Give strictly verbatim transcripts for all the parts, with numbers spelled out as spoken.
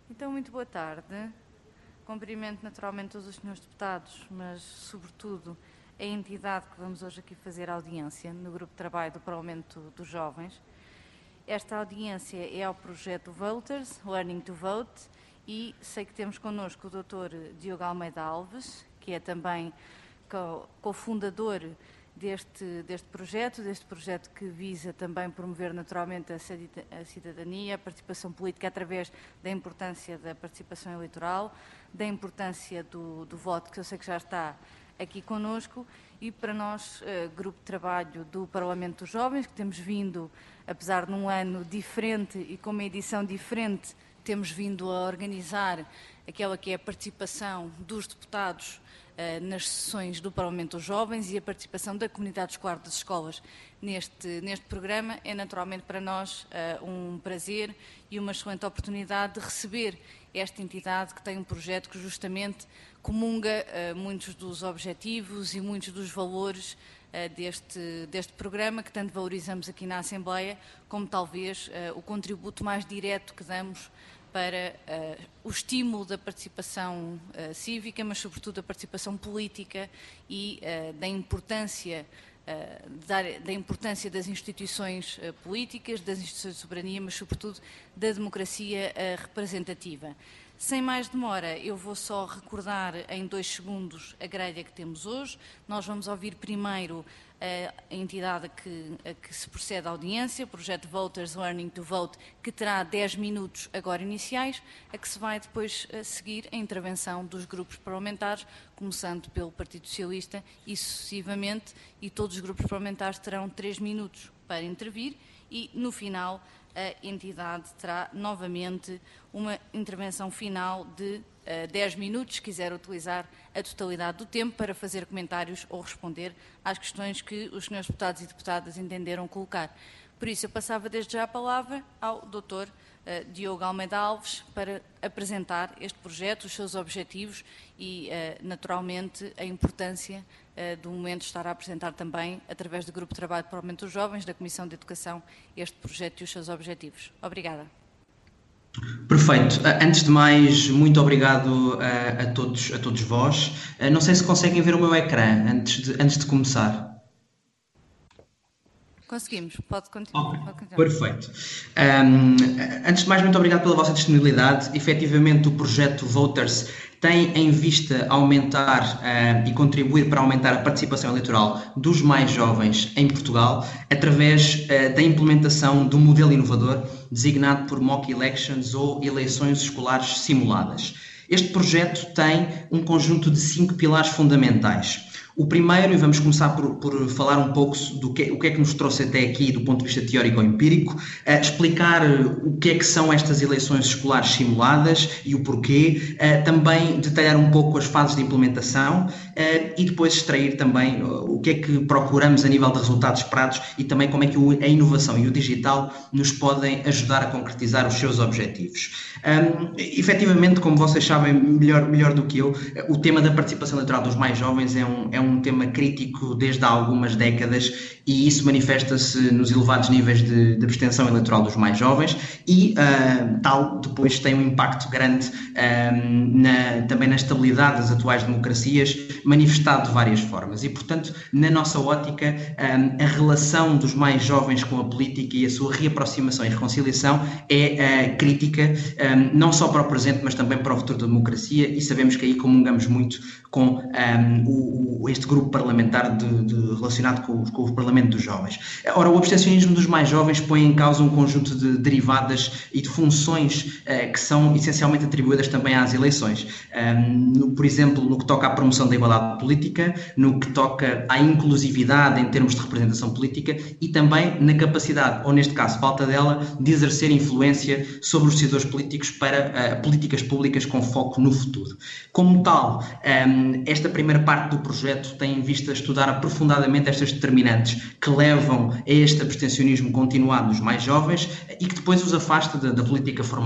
Então, muito boa tarde. Cumprimento naturalmente todos os senhores deputados, mas, sobretudo, a entidade que vamos hoje aqui fazer audiência no Grupo de Trabalho do Parlamento dos Jovens. Esta audiência é ao projeto Voters, Learning to Vote, e sei que temos connosco o doutor Diogo Almeida Alves, que é também cofundador deste, deste projeto, deste projeto que visa também promover naturalmente a cidadania, a participação política através da importância da participação eleitoral, da importância do, do voto, que eu sei que já está aqui connosco, e para nós, eh, Grupo de Trabalho do Parlamento dos Jovens, que temos vindo, apesar de um ano diferente e com uma edição diferente, temos vindo a organizar aquela que é a participação dos deputados eh, nas sessões do Parlamento dos Jovens e a participação da comunidade escolar das escolas neste, neste programa. É naturalmente para nós eh, um prazer e uma excelente oportunidade de receber esta entidade que tem um projeto que justamente comunga uh, muitos dos objetivos e muitos dos valores uh, deste, deste programa, que tanto valorizamos aqui na Assembleia, como talvez uh, o contributo mais direto que damos para uh, o estímulo da participação uh, cívica, mas sobretudo da participação política e uh, da importância Uh, da, da importância das instituições uh, políticas, das instituições de soberania, mas sobretudo da democracia uh, representativa. Sem mais demora, eu vou só recordar em dois segundos a grelha que temos hoje. Nós vamos ouvir primeiro uh, a entidade a que, a que se procede à audiência, o projeto Voters Learning to Vote, que terá dez minutos agora iniciais, a que se vai depois uh, seguir a intervenção dos grupos parlamentares, começando pelo Partido Socialista e sucessivamente, e todos os grupos parlamentares terão três minutos para intervir e, no final, a entidade terá novamente uma intervenção final de uh, dez minutos, se quiser utilizar a totalidade do tempo para fazer comentários ou responder às questões que os senhores deputados e deputadas entenderam colocar. Por isso, eu passava desde já a palavra ao doutor uh, Diogo Almeida Alves para apresentar este projeto, os seus objetivos e, uh, naturalmente, a importância uh, do momento de estar a apresentar também, através do Grupo de Trabalho do Parlamento dos Jovens, da Comissão de Educação, este projeto e os seus objetivos. Obrigada. Perfeito. Antes de mais, muito obrigado a, a, todos, a todos vós. Não sei se conseguem ver o meu ecrã antes de, antes de começar. Conseguimos, pode continuar. Okay. Pode continuar. Perfeito. Um, antes de mais, muito obrigado pela vossa disponibilidade. Efetivamente, o projeto Voters tem em vista aumentar uh, e contribuir para aumentar a participação eleitoral dos mais jovens em Portugal através uh, da implementação de um modelo inovador designado por mock elections ou eleições escolares simuladas. Este projeto tem um conjunto de cinco pilares fundamentais. O primeiro, e vamos começar por, por falar um pouco do que, o que é que nos trouxe até aqui do ponto de vista teórico ou empírico, uh, explicar o que é que são estas eleições escolares simuladas e o porquê, uh, também detalhar um pouco as fases de implementação uh, e depois extrair também uh, o que é que procuramos a nível de resultados esperados e também como é que a inovação e o digital nos podem ajudar a concretizar os seus objetivos. Um, efetivamente, como vocês sabem melhor, melhor do que eu, o tema da participação eleitoral dos mais jovens é um, é um um tema crítico desde há algumas décadas e isso manifesta-se nos elevados níveis de, de abstenção eleitoral dos mais jovens e uh, tal depois tem um impacto grande um, na, também na estabilidade das atuais democracias, manifestado de várias formas e, portanto, na nossa ótica, um, a relação dos mais jovens com a política e a sua reaproximação e reconciliação é uh, crítica, um, não só para o presente, mas também para o futuro da democracia e sabemos que aí comungamos muito com um, o, o, este grupo parlamentar de, de, relacionado com, com o Parlamento dos Jovens. Ora, o abstencionismo dos mais jovens põe em causa um conjunto de derivadas e de funções uh, que são essencialmente atribuídas também às eleições. Um, no, por exemplo, no que toca à promoção da igualdade política, no que toca à inclusividade em termos de representação política e também na capacidade, ou neste caso falta dela, de exercer influência sobre os decisores políticos para uh, políticas públicas com foco no futuro. Como tal, um, esta primeira parte do projeto tem em vista estudar aprofundadamente estas determinantes que levam a este abstencionismo continuado dos mais jovens e que depois os afasta da, da política formal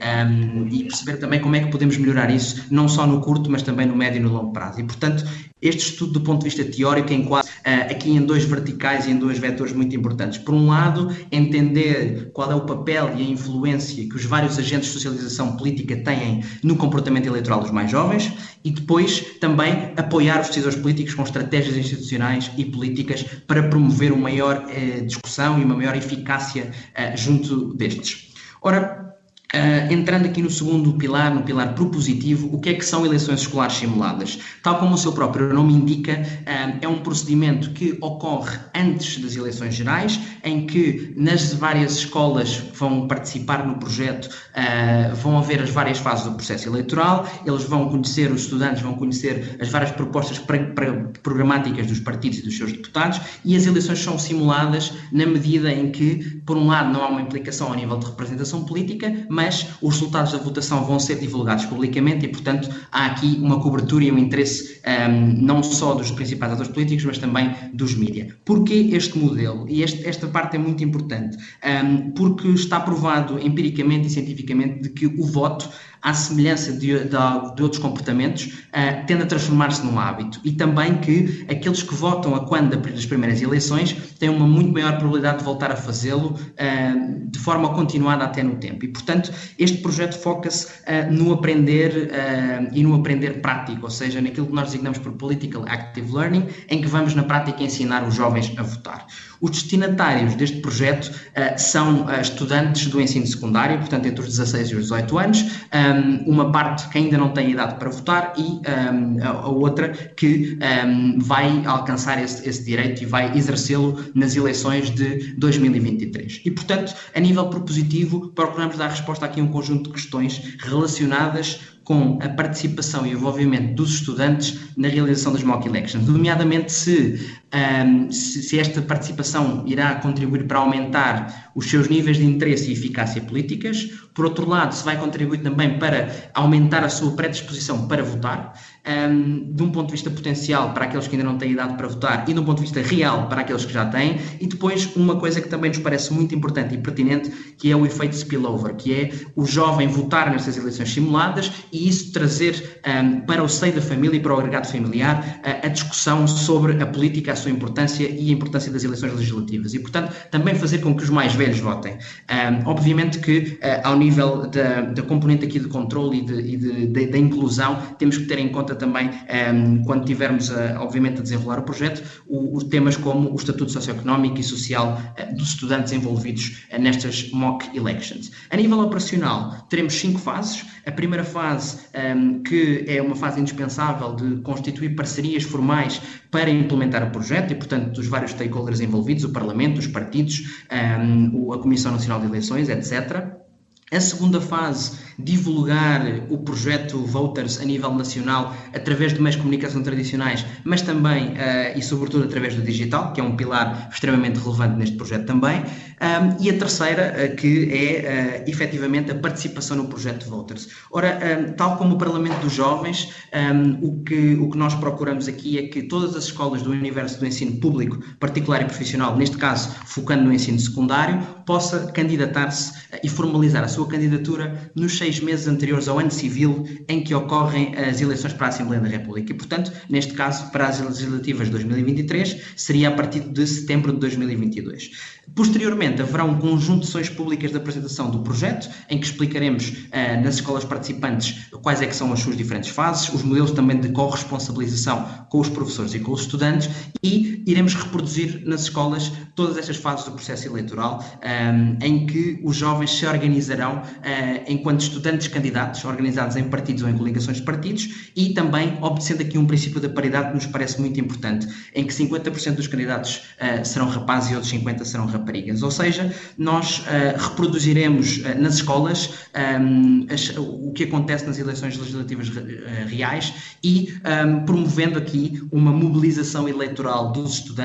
um, e perceber também como é que podemos melhorar isso, não só no curto, mas também no médio e no longo prazo. E, portanto, este estudo, do ponto de vista teórico, enquadra uh, aqui em dois verticais e em dois vetores muito importantes. Por um lado, entender qual é o papel e a influência que os vários agentes de socialização política têm no comportamento eleitoral dos mais jovens, e depois também apoiar os decisores políticos com estratégias institucionais e políticas para promover uma maior uh, discussão e uma maior eficácia uh, junto destes. Ora, Uh, entrando aqui no segundo pilar, no pilar propositivo, o que é que são eleições escolares simuladas? Tal como o seu próprio nome indica, uh, é um procedimento que ocorre antes das eleições gerais, em que nas várias escolas que vão participar no projeto uh, vão haver as várias fases do processo eleitoral, eles vão conhecer, os estudantes vão conhecer as várias propostas programáticas dos partidos e dos seus deputados, e as eleições são simuladas na medida em que, por um lado, não há uma implicação ao nível de representação política, mas mas os resultados da votação vão ser divulgados publicamente e, portanto, há aqui uma cobertura e um interesse um, não só dos principais atores políticos, mas também dos mídias. Porquê este modelo? E este, esta parte é muito importante, um, porque está provado empiricamente e cientificamente de que o voto, à semelhança de, de, de outros comportamentos, uh, tende a transformar-se num hábito, e também que aqueles que votam a quando das primeiras eleições têm uma muito maior probabilidade de voltar a fazê-lo uh, de forma continuada até no tempo. E, portanto, este projeto foca-se uh, no aprender uh, e no aprender prático, ou seja, naquilo que nós designamos por Political Active Learning, em que vamos na prática ensinar os jovens a votar. Os destinatários deste projeto uh, são uh, estudantes do ensino secundário, portanto entre os dezasseis e os dezoito anos, um, uma parte que ainda não tem idade para votar e um, a, a outra que um, vai alcançar esse, esse direito e vai exercê-lo nas eleições de dois mil e vinte e três. E, portanto, a nível propositivo, procuramos dar resposta aqui a um conjunto de questões relacionadas com a participação e envolvimento dos estudantes na realização das mock elections, nomeadamente se, um, se, se esta participação irá contribuir para aumentar os seus níveis de interesse e eficácia políticas, por outro lado, se vai contribuir também para aumentar a sua predisposição para votar, um, de um ponto de vista potencial para aqueles que ainda não têm idade para votar e de um ponto de vista real para aqueles que já têm, e depois uma coisa que também nos parece muito importante e pertinente, que é o efeito spillover, que é o jovem votar nestas eleições simuladas e isso trazer um, para o seio da família e para o agregado familiar a, a discussão sobre a política, a sua importância e a importância das eleições legislativas, e, portanto, também fazer com que os mais velhos votem. Um, obviamente que, uh, ao nível da, da componente aqui de controle e, de, e de, de, da inclusão, temos que ter em conta também, um, quando tivermos, a, obviamente, a desenrolar o projeto, os temas como o estatuto socioeconómico e social uh, dos estudantes envolvidos uh, nestas mock elections. A nível operacional, teremos cinco fases. A primeira fase, um, que é uma fase indispensável de constituir parcerias formais para implementar o projeto e, portanto, dos vários stakeholders envolvidos, o Parlamento, os partidos, um, a Comissão Nacional de Eleições, etcétera. A segunda fase, divulgar o projeto Voters a nível nacional através de meios de comunicação tradicionais, mas também uh, e sobretudo através do digital, que é um pilar extremamente relevante neste projeto também. Um, e a terceira, uh, que é uh, efetivamente a participação no projeto Voters. Ora, um, tal como o Parlamento dos Jovens, um, o, que, o que nós procuramos aqui é que todas as escolas do universo do ensino público, particular e profissional, neste caso focando no ensino secundário, possa candidatar-se uh, e formalizar a sua candidatura nos seis meses anteriores ao ano civil em que ocorrem as eleições para a Assembleia da República. E, portanto, neste caso, para as legislativas de dois mil e vinte e três, seria a partir de setembro de dois mil e vinte e dois. Posteriormente, haverá um conjunto de sessões públicas de apresentação do projeto, em que explicaremos uh, nas escolas participantes quais é que são as suas diferentes fases, os modelos também de corresponsabilização com os professores e com os estudantes, e iremos reproduzir nas escolas todas estas fases do processo eleitoral, um, em que os jovens se organizarão uh, enquanto estudantes candidatos, organizados em partidos ou em coligações de partidos, e também obedecendo aqui um princípio da paridade que nos parece muito importante, em que cinquenta por cento dos candidatos uh, serão rapazes e outros cinquenta por cento serão raparigas. Ou seja, nós uh, reproduziremos uh, nas escolas um, as, o que acontece nas eleições legislativas uh, reais e um, promovendo aqui uma mobilização eleitoral dos estudantes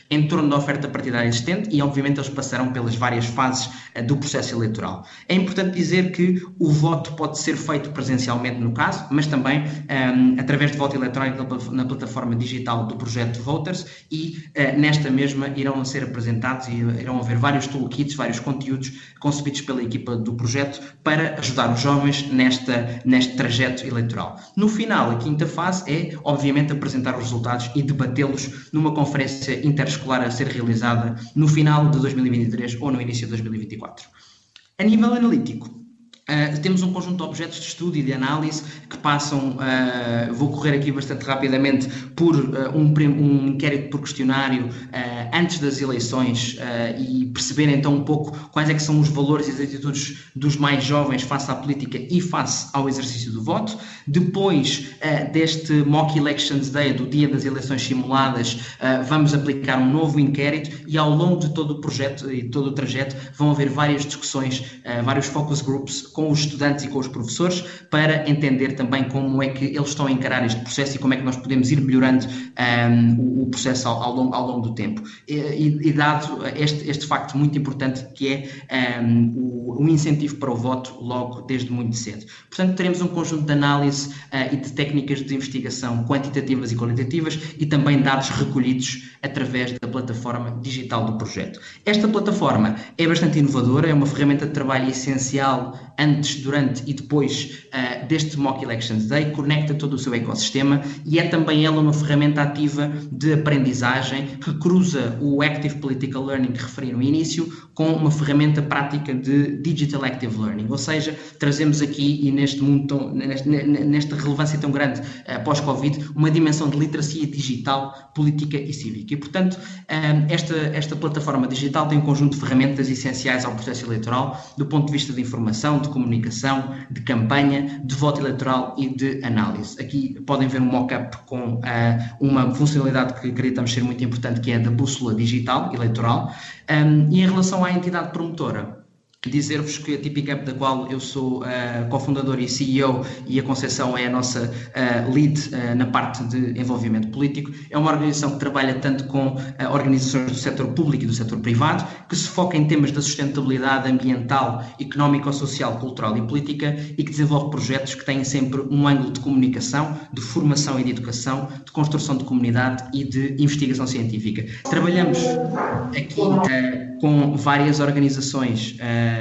em torno da oferta partidária existente e, obviamente, eles passarão pelas várias fases uh, do processo eleitoral. É importante dizer que o voto pode ser feito presencialmente no caso, mas também um, através de voto eletrónico na plataforma digital do projeto Voters e uh, nesta mesma irão ser apresentados e irão haver vários toolkits, vários conteúdos concebidos pela equipa do projeto para ajudar os jovens nesta, neste trajeto eleitoral. No final, a quinta fase é, obviamente, apresentar os resultados e debatê-los numa conferência interescolar a ser realizada no final de dois mil e vinte e três ou no início de dois mil e vinte e quatro. A nível analítico, Uh, temos um conjunto de objetos de estudo e de análise que passam, uh, vou correr aqui bastante rapidamente, por uh, um, um inquérito por questionário uh, antes das eleições uh, e perceber então um pouco quais é que são os valores e as atitudes dos mais jovens face à política e face ao exercício do voto. Depois uh, deste Mock Elections Day, do dia das eleições simuladas, uh, vamos aplicar um novo inquérito e ao longo de todo o projeto e todo o trajeto vão haver várias discussões, uh, vários focus groups com os estudantes e com os professores para entender também como é que eles estão a encarar este processo e como é que nós podemos ir melhorando um, o, o processo ao, ao, longo, ao longo do tempo. E, e dado este, este facto muito importante que é um, o, o incentivo para o voto logo desde muito cedo. Portanto, teremos um conjunto de análise uh, e de técnicas de investigação quantitativas e qualitativas e também dados recolhidos através da plataforma digital do projeto. Esta plataforma é bastante inovadora, é uma ferramenta de trabalho essencial antes, durante e depois uh, deste Mock Elections Day, conecta todo o seu ecossistema e é também ela uma ferramenta ativa de aprendizagem que cruza o Active Political Learning que referi no início com uma ferramenta prática de Digital Active Learning, ou seja, trazemos aqui e neste mundo, tão, neste, nesta relevância tão grande uh, pós-Covid, uma dimensão de literacia digital, política e cívica. E, portanto, um, esta, esta plataforma digital tem um conjunto de ferramentas essenciais ao processo eleitoral do ponto de vista de informação, de comunicação, de campanha, de voto eleitoral e de análise. Aqui podem ver um mock-up com uh, uma funcionalidade que acreditamos ser muito importante, que é a da bússola digital eleitoral. Um, e em relação à entidade promotora, dizer-vos que a Tipping Up, da qual eu sou uh, cofundador e C E O, e a Conceição é a nossa uh, lead uh, na parte de envolvimento político, é uma organização que trabalha tanto com uh, organizações do setor público e do setor privado, que se foca em temas da sustentabilidade ambiental, económico-social, cultural e política e que desenvolve projetos que têm sempre um ângulo de comunicação, de formação e de educação, de construção de comunidade e de investigação científica. Trabalhamos aqui uh, com várias organizações uh,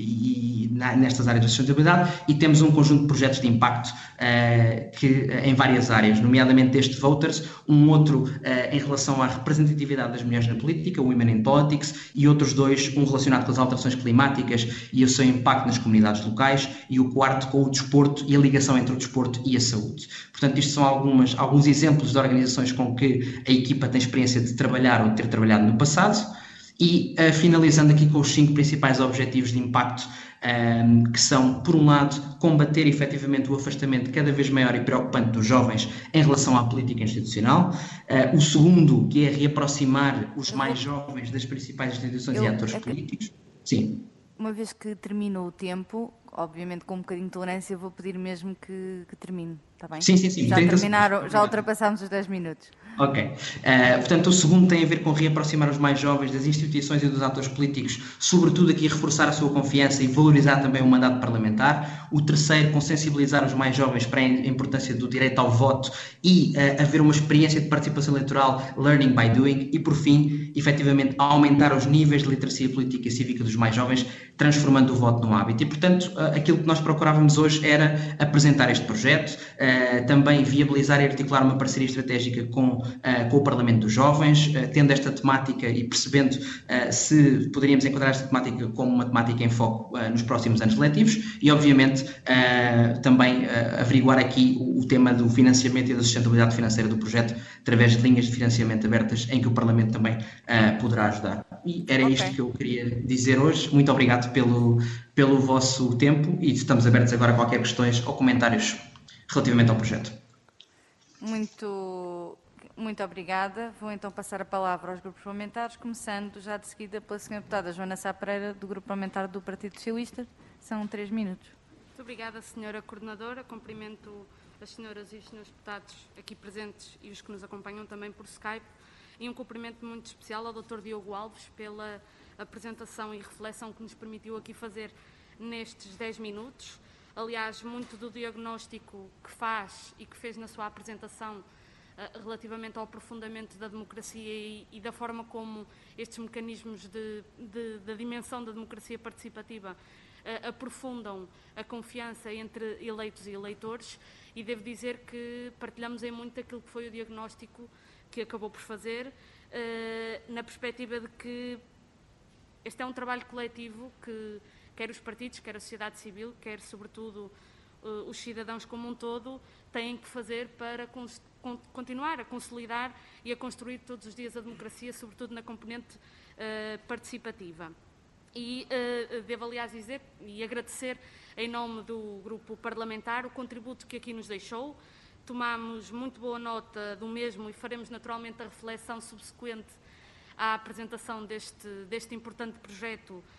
e na, nestas áreas de sustentabilidade e temos um conjunto de projetos de impacto uh, que, uh, em várias áreas, nomeadamente este Voters, um outro uh, em relação à representatividade das mulheres na política, o Women in Politics, e outros dois, um relacionado com as alterações climáticas e o seu impacto nas comunidades locais, e o quarto com o desporto e a ligação entre o desporto e a saúde. Portanto, isto são algumas, alguns exemplos de organizações com que a equipa tem experiência de trabalhar ou de ter trabalhado no passado. E uh, finalizando aqui com os cinco principais objetivos de impacto, um, que são, por um lado, combater efetivamente o afastamento cada vez maior e preocupante dos jovens em relação à política institucional. Uh, o segundo, que é reaproximar os mais jovens das principais instituições Eu, e atores é que... políticos. Sim. Uma vez que terminou o tempo, obviamente com um bocadinho de tolerância, vou pedir mesmo que, que termine, está bem? Sim, sim, sim. Já terminaram, já ultrapassámos os dez minutos. Ok. Uh, portanto, o segundo tem a ver com reaproximar os mais jovens das instituições e dos atores políticos, sobretudo aqui reforçar a sua confiança e valorizar também o mandato parlamentar. O terceiro, com sensibilizar os mais jovens para a importância do direito ao voto e uh, haver uma experiência de participação eleitoral, learning by doing. E, por fim, efetivamente, aumentar os níveis de literacia política e cívica dos mais jovens, transformando o voto num hábito. E, portanto, uh, aquilo que nós procurávamos hoje era apresentar este projeto, uh, também viabilizar e articular uma parceria estratégica com Uh, com o Parlamento dos Jovens, uh, tendo esta temática e percebendo uh, se poderíamos enquadrar esta temática como uma temática em foco uh, nos próximos anos letivos e, obviamente, uh, também uh, averiguar aqui o, o tema do financiamento e da sustentabilidade financeira do projeto através de linhas de financiamento abertas em que o Parlamento também uh, poderá ajudar. E era okay. isto que eu queria dizer hoje. Muito obrigado pelo, pelo vosso tempo e estamos abertos agora a qualquer questões ou comentários relativamente ao projeto. Muito... Muito obrigada. Vou então passar a palavra aos grupos parlamentares, começando já de seguida pela senhora deputada Joana Sá Pereira, do Grupo Parlamentar do Partido Socialista. São três minutos. Muito obrigada, senhora Coordenadora. Cumprimento as senhoras e os senhores deputados aqui presentes e os que nos acompanham também por Skype. e um cumprimento muito especial ao doutor Diogo Alves pela apresentação e reflexão que nos permitiu aqui fazer nestes dez minutos. Aliás, muito do diagnóstico que faz e que fez na sua apresentação relativamente ao aprofundamento da democracia e, e da forma como estes mecanismos de, de, da dimensão da democracia participativa uh, aprofundam a confiança entre eleitos e eleitores, e devo dizer que partilhamos em muito aquilo que foi o diagnóstico que acabou por fazer, uh, na perspectiva de que este é um trabalho coletivo que quer os partidos, quer a sociedade civil, quer sobretudo uh, os cidadãos como um todo, têm que fazer para continuar a consolidar e a construir todos os dias a democracia, sobretudo na componente uh, participativa. E uh, devo, aliás, dizer e agradecer, em nome do grupo parlamentar, o contributo que aqui nos deixou. Tomamos muito boa nota do mesmo e faremos naturalmente a reflexão subsequente à apresentação deste, deste importante projeto uh,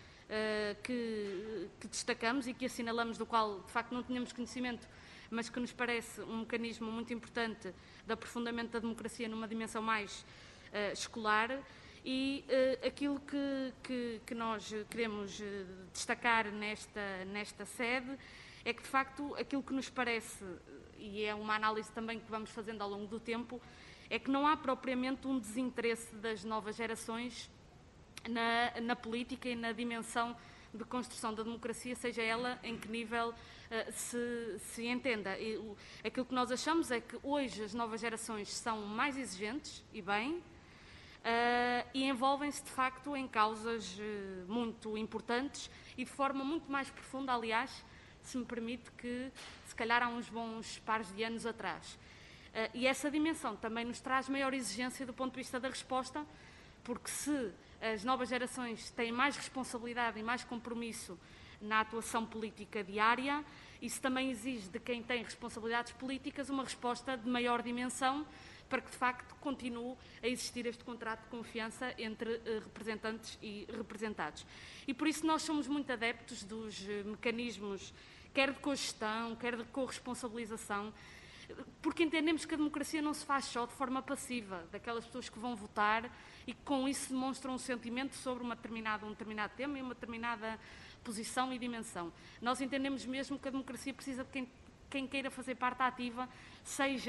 que, que destacamos e que assinalamos, do qual, de facto, não tínhamos conhecimento, mas que nos parece um mecanismo muito importante de aprofundamento da democracia numa dimensão mais uh, escolar. E uh, aquilo que, que, que nós queremos uh, destacar nesta, nesta sede é que, de facto, aquilo que nos parece, e é uma análise também que vamos fazendo ao longo do tempo, é que não há propriamente um desinteresse das novas gerações na, na política e na dimensão de construção da democracia, seja ela em que nível uh, se, se entenda. E, o, aquilo que nós achamos é que hoje as novas gerações são mais exigentes, e bem, uh, e envolvem-se de facto em causas uh, muito importantes e de forma muito mais profunda, aliás, se me permite, que se calhar há uns bons pares de anos atrás. Uh, e essa dimensão também nos traz maior exigência do ponto de vista da resposta, porque se as novas gerações têm mais responsabilidade e mais compromisso na atuação política diária, isso também exige de quem tem responsabilidades políticas uma resposta de maior dimensão para que, de facto, continue a existir este contrato de confiança entre uh, representantes e representados. E por isso nós somos muito adeptos dos uh, mecanismos, quer de cogestão, quer de corresponsabilização, porque entendemos que a democracia não se faz só de forma passiva, daquelas pessoas que vão votar e que com isso demonstram um sentimento sobre uma determinada, um determinado tema e uma determinada posição e dimensão. Nós entendemos mesmo que a democracia precisa de quem, quem queira fazer parte ativa, seja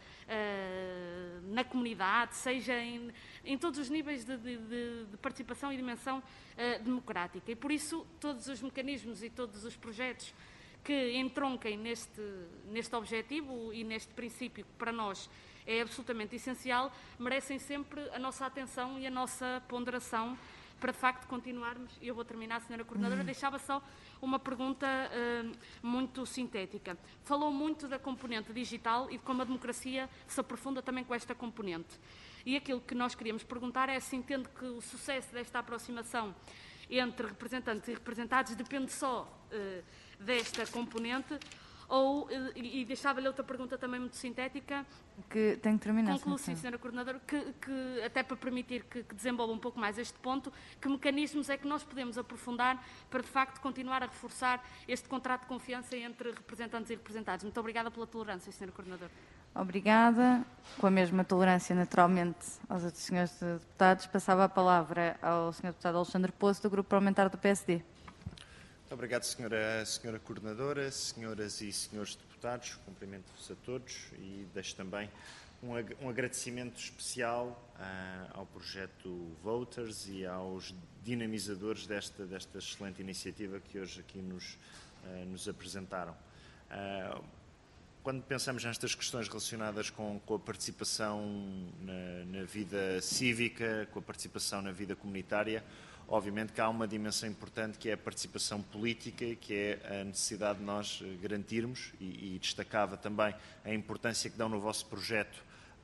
uh, na comunidade, seja em, em todos os níveis de, de, de participação e dimensão uh, democrática. E por isso todos os mecanismos e todos os projetos que entronquem neste, neste objetivo e neste princípio que para nós é absolutamente essencial, merecem sempre a nossa atenção e a nossa ponderação para, de facto, continuarmos. E eu vou terminar, senhora Coordenadora, deixava só uma pergunta uh, muito sintética. Falou muito da componente digital e de como a democracia se aprofunda também com esta componente. E aquilo que nós queríamos perguntar é se entende que o sucesso desta aproximação entre representantes e representados depende só uh, desta componente, ou, e, e deixava-lhe outra pergunta também muito sintética. Que tem que terminar. Concluo, sim, senhora Coordenadora, que, que até para permitir que, que desenvolva um pouco mais este ponto, que mecanismos é que nós podemos aprofundar para, de facto, continuar a reforçar este contrato de confiança entre representantes e representados. Muito obrigada pela tolerância, senhora Coordenadora. Obrigada. Com a mesma tolerância, naturalmente, aos outros senhores deputados, passava a palavra ao senhor deputado Alexandre Poço, do Grupo Parlamentar do P S D. Muito obrigado, senhora, senhora Coordenadora, senhoras e senhores deputados. Cumprimento-vos a todos e deixo também um, um agradecimento especial uh, ao projeto Voters e aos dinamizadores desta, desta excelente iniciativa que hoje aqui nos, uh, nos apresentaram. Uh, Quando pensamos nestas questões relacionadas com, com a participação na, na vida cívica, com a participação na vida comunitária, obviamente que há uma dimensão importante que é a participação política, que é a necessidade de nós garantirmos, e, e destacava também a importância que dão no vosso projeto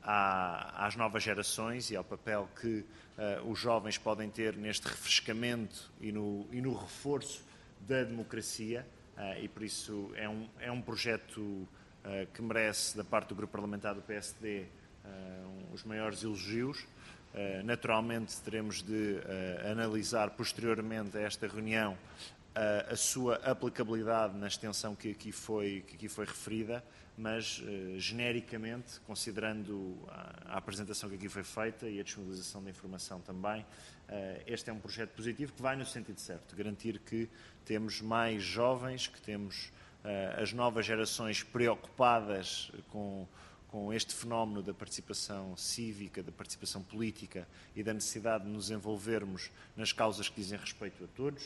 à, às novas gerações e ao papel que uh, os jovens podem ter neste refrescamento e no, e no reforço da democracia, uh, e por isso é um, é um projeto uh, que merece, da parte do Grupo Parlamentar do P S D, uh, um, os maiores elogios. Uh, naturalmente teremos de uh, analisar posteriormente a esta reunião a, a sua aplicabilidade na extensão que aqui foi, que aqui foi referida, mas uh, genericamente, considerando a, a apresentação que aqui foi feita e a disponibilização da informação também, uh, este é um projeto positivo que vai no sentido certo, garantir que temos mais jovens, que temos uh, as novas gerações preocupadas com, com este fenómeno da participação cívica, da participação política e da necessidade de nos envolvermos nas causas que dizem respeito a todos.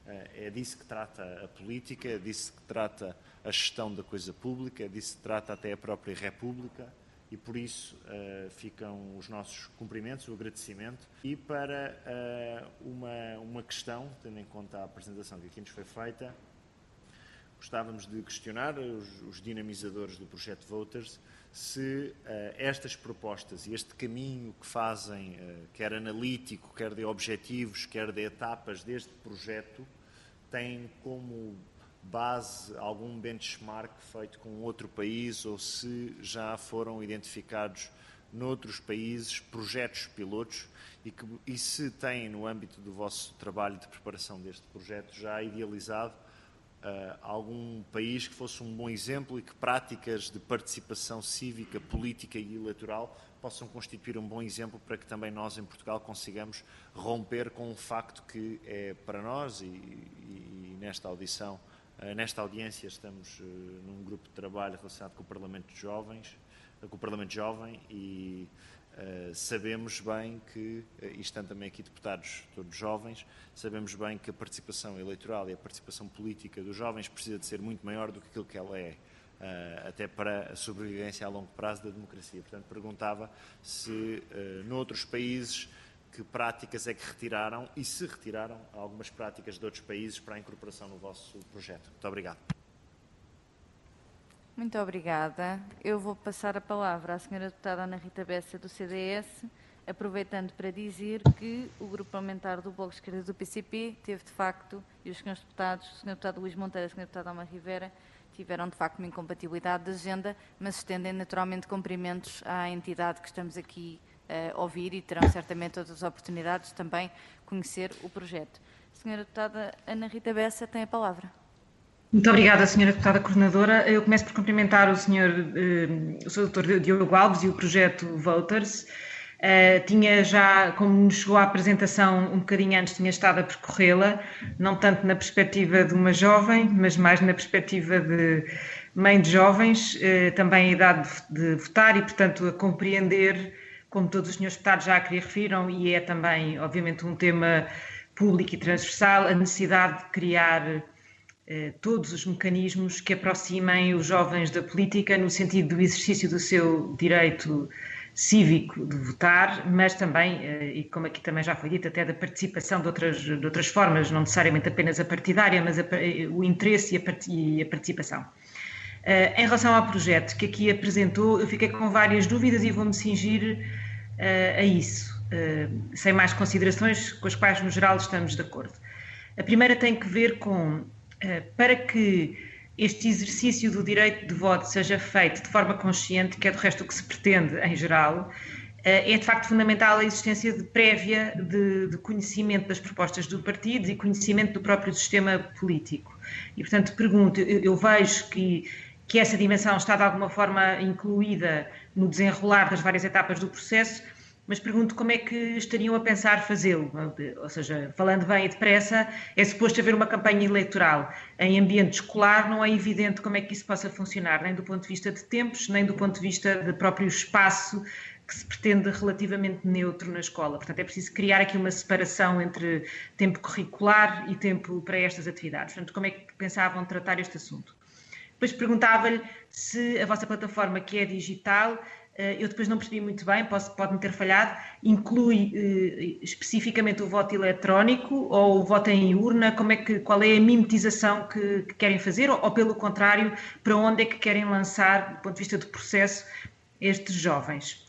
É disso que trata a política, é disso que trata a gestão da coisa pública, é disso que trata até a própria República e por isso uh, ficam os nossos cumprimentos, o agradecimento. E para uh, uma, uma questão, tendo em conta a apresentação que aqui nos foi feita, gostávamos de questionar os, os dinamizadores do projeto Voters se uh, estas propostas e este caminho que fazem, uh, quer analítico, quer de objetivos, quer de etapas deste projeto, têm como base algum benchmark feito com outro país ou se já foram identificados noutros países projetos pilotos e, que, e se têm no âmbito do vosso trabalho de preparação deste projeto já idealizado Uh, algum país que fosse um bom exemplo e que práticas de participação cívica, política e eleitoral possam constituir um bom exemplo para que também nós em Portugal consigamos romper com um facto que é para nós e, e, e nesta audição, uh, nesta audiência estamos uh, num grupo de trabalho relacionado com o Parlamento de Jovens, uh, com o Parlamento Jovem e Uh, sabemos bem que, uh, e estão também aqui deputados todos jovens, sabemos bem que a participação eleitoral e a participação política dos jovens precisa de ser muito maior do que aquilo que ela é, uh, até para a sobrevivência a longo prazo da democracia. Portanto, perguntava se, uh, noutros países, que práticas é que retiraram e se retiraram algumas práticas de outros países para a incorporação no vosso projeto. Muito obrigado. Muito obrigada. Eu vou passar a palavra à senhora deputada Ana Rita Bessa, do C D S, aproveitando para dizer que o grupo parlamentar do Bloco de Esquerda do P C P teve, de facto, e os senhores deputados, o senhor deputado Luís Monteiro e a senhora deputada Alma Rivera, tiveram, de facto, uma incompatibilidade de agenda, mas estendem naturalmente cumprimentos à entidade que estamos aqui a ouvir e terão certamente outras oportunidades de também conhecer o projeto. A senhora deputada Ana Rita Bessa tem a palavra. Muito obrigada, senhora Deputada Coordenadora. Eu começo por cumprimentar o senhor, eh, o senhor doutor Diogo Alves e o projeto Voters. Eh, tinha já, como nos chegou à apresentação um bocadinho antes, tinha estado a percorrê-la, não tanto na perspectiva de uma jovem, mas mais na perspectiva de mãe de jovens, eh, também a idade de votar e, portanto, a compreender, como todos os senhores deputados já aqui referiram, e é também, obviamente, um tema público e transversal, a necessidade de criar todos os mecanismos que aproximem os jovens da política no sentido do exercício do seu direito cívico de votar, mas também, e como aqui também já foi dito, até da participação de outras, de outras formas, não necessariamente apenas a partidária, mas a, o interesse e a, e a participação. Em relação ao projeto que aqui apresentou, eu fiquei com várias dúvidas e vou-me cingir a isso, sem mais considerações com as quais no geral estamos de acordo. A primeira tem que ver com para que este exercício do direito de voto seja feito de forma consciente, que é do resto o que se pretende em geral, é de facto fundamental a existência de prévia de, de conhecimento das propostas do partido e conhecimento do próprio sistema político. E, portanto, pergunto, eu, eu vejo que, que essa dimensão está de alguma forma incluída no desenrolar das várias etapas do processo, mas pergunto como é que estariam a pensar fazê-lo, ou seja, falando bem e depressa, é suposto haver uma campanha eleitoral. Em ambiente escolar não é evidente como é que isso possa funcionar, nem do ponto de vista de tempos, nem do ponto de vista do próprio espaço que se pretende relativamente neutro na escola. Portanto, é preciso criar aqui uma separação entre tempo curricular e tempo para estas atividades. Portanto, como é que pensavam tratar este assunto? Depois perguntava-lhe se a vossa plataforma, que é digital, eu depois não percebi muito bem, posso, pode-me ter falhado, inclui eh, especificamente o voto eletrónico ou o voto em urna, como é que, qual é a mimetização que, que querem fazer ou, ou, pelo contrário, para onde é que querem lançar, do ponto de vista do processo, estes jovens?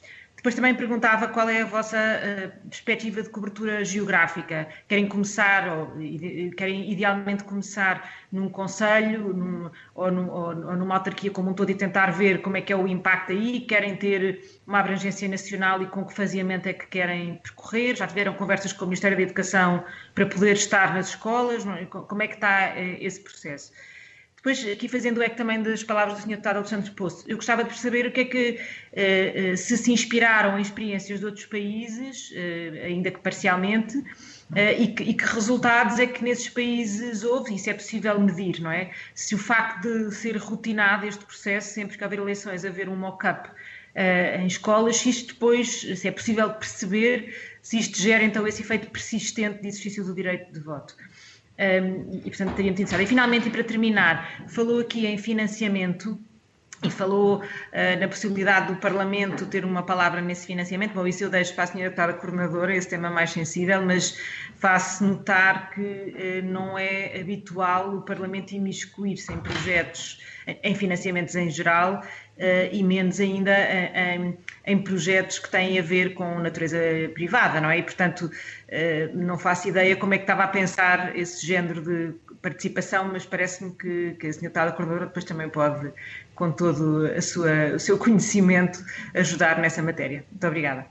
Depois também perguntava qual é a vossa uh, perspectiva de cobertura geográfica. Querem começar, ou ide, querem idealmente começar num concelho num, ou, num, ou, ou numa autarquia como um todo e tentar ver como é que é o impacto aí? Querem ter uma abrangência nacional e com que faseamento é que querem percorrer? Já tiveram conversas com o Ministério da Educação para poder estar nas escolas? Como é que está uh, esse processo? Depois, aqui fazendo o eco também das palavras do senhor Deputado Alexandre Poço, eu gostava de perceber o que é que, eh, se se inspiraram em experiências de outros países, eh, ainda que parcialmente, eh, e, que, e que resultados é que nesses países houve, e se é possível medir, não é? Se o facto de ser rotinado este processo, sempre que haver eleições, haver um mock-up eh, em escolas, se isto depois, se é possível perceber, se isto gera então esse efeito persistente de exercício do direito de voto. Um, e portanto teria-me interessado. E finalmente, e para terminar, falou aqui em financiamento e falou uh, na possibilidade do Parlamento ter uma palavra nesse financiamento. Bom, isso eu deixo para a senhora Deputada Coordenadora, esse tema mais sensível, mas faço notar que uh, não é habitual o Parlamento imiscuir-se em projetos, em financiamentos em geral, Uh, e menos ainda em, em projetos que têm a ver com natureza privada, não é? E, portanto, uh, não faço ideia como é que estava a pensar esse género de participação, mas parece-me que, que a senhora Deputada Coordenadora depois também pode, com todo a sua, o seu conhecimento, ajudar nessa matéria. Muito obrigada.